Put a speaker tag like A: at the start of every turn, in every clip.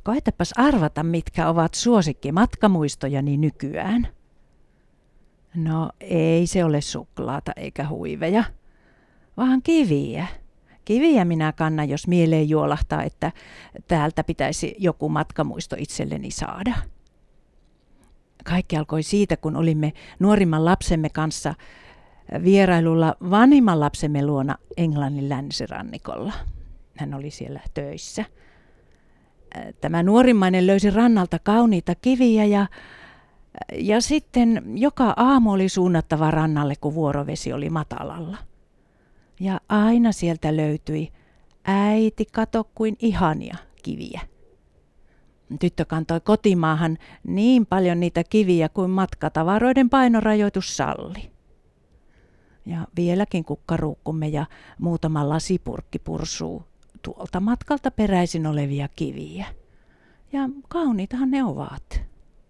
A: Koetapas arvata, mitkä ovat suosikkimatkamuistojani nykyään. No ei se ole suklaata eikä huiveja, vaan kiviä. Kiviä minä kannan, jos mieleen juolahtaa, että täältä pitäisi joku matkamuisto itselleni saada. Kaikki alkoi siitä, kun olimme nuorimman lapsemme kanssa vierailulla vanhimman lapsemme luona Englannin länsirannikolla. Hän oli siellä töissä. Tämä nuorimmainen löysi rannalta kauniita kiviä ja sitten joka aamu oli suunnattava rannalle, kun vuorovesi oli matalalla. Ja aina sieltä löytyi, äiti, kato kuin ihania kiviä. Tyttö kantoi kotimaahan niin paljon niitä kiviä kuin matkatavaroiden painorajoitus salli. Ja vieläkin kukkaruukkumme ja muutama lasipurkki pursuu tuolta matkalta peräisin olevia kiviä. Ja kauniitahan ne ovat.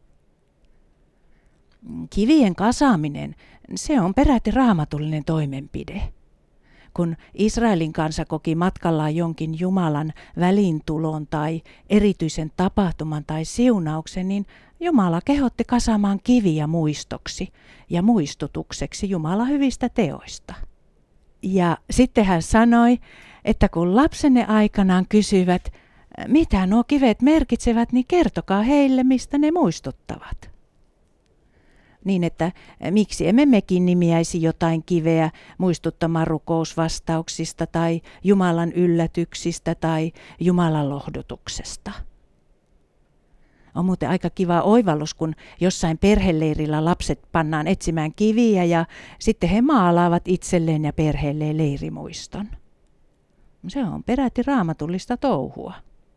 A: Kivien kasaaminen, se on peräti raamatullinen toimenpide. Kun Israelin kansa koki matkallaan jonkin Jumalan väliintulon tai erityisen tapahtuman tai siunauksen, niin Jumala kehotti kasaamaan kiviä muistoksi ja muistutukseksi Jumalan hyvistä teoista. Ja sitten hän sanoi, että kun lapsenne aikanaan kysyvät, mitä nuo kivet merkitsevät, niin kertokaa heille, mistä ne muistuttavat. Niin, että miksi emme mekin nimiäisi jotain kiveä muistuttamaan rukousvastauksista tai Jumalan yllätyksistä tai Jumalan lohdutuksesta. On muuten aika kiva oivallus, kun jossain perheleirillä lapset pannaan etsimään kiviä ja sitten he maalaavat itselleen ja perheelleen leirimuiston. Se on peräti raamatullista touhua.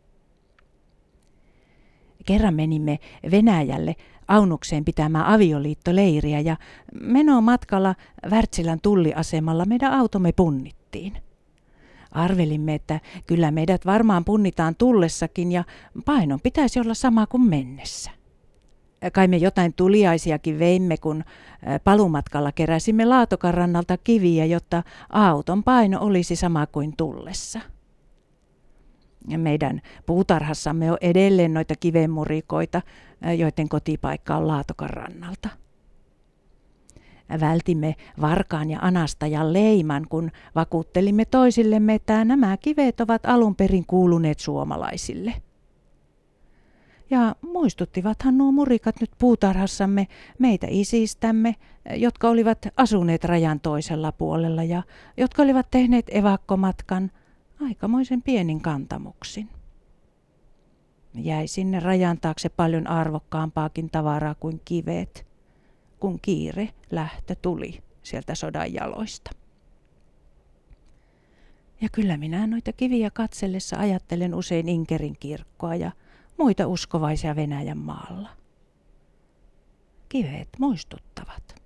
A: Kerran menimme Venäjälle Aunukseen pitämään avioliittoleiriä ja menoon matkalla Wärtsilän tulliasemalla meidän automme punnittiin. Arvelimme, että kyllä meidät varmaan punnitaan tullessakin ja painon pitäisi olla sama kuin mennessä. Kai me jotain tuliaisiakin veimme, kun palumatkalla keräsimme Laatokan rannalta kiviä, jotta auton paino olisi sama kuin tullessa. Meidän puutarhassamme on edelleen noita kivenmurikoita, joiden kotipaikka on Laatokan rannalta. Vältimme Varkaan ja Anastajan leiman, kun vakuuttelimme toisillemme, että nämä kivet ovat alun perin kuuluneet suomalaisille. Ja muistuttivathan nuo murikat nyt puutarhassamme meitä isistämme, jotka olivat asuneet rajan toisella puolella ja jotka olivat tehneet evakkomatkan aikamoisen pienin kantamuksin. Jäi sinne rajan taakse paljon arvokkaampaakin tavaraa kuin kivet, kun kiire lähtö tuli sieltä sodan jaloista. Ja kyllä minä noita kiviä katsellessa ajattelen usein Inkerin kirkkoa ja muita uskovaisia Venäjän maalla. Kivet muistuttavat.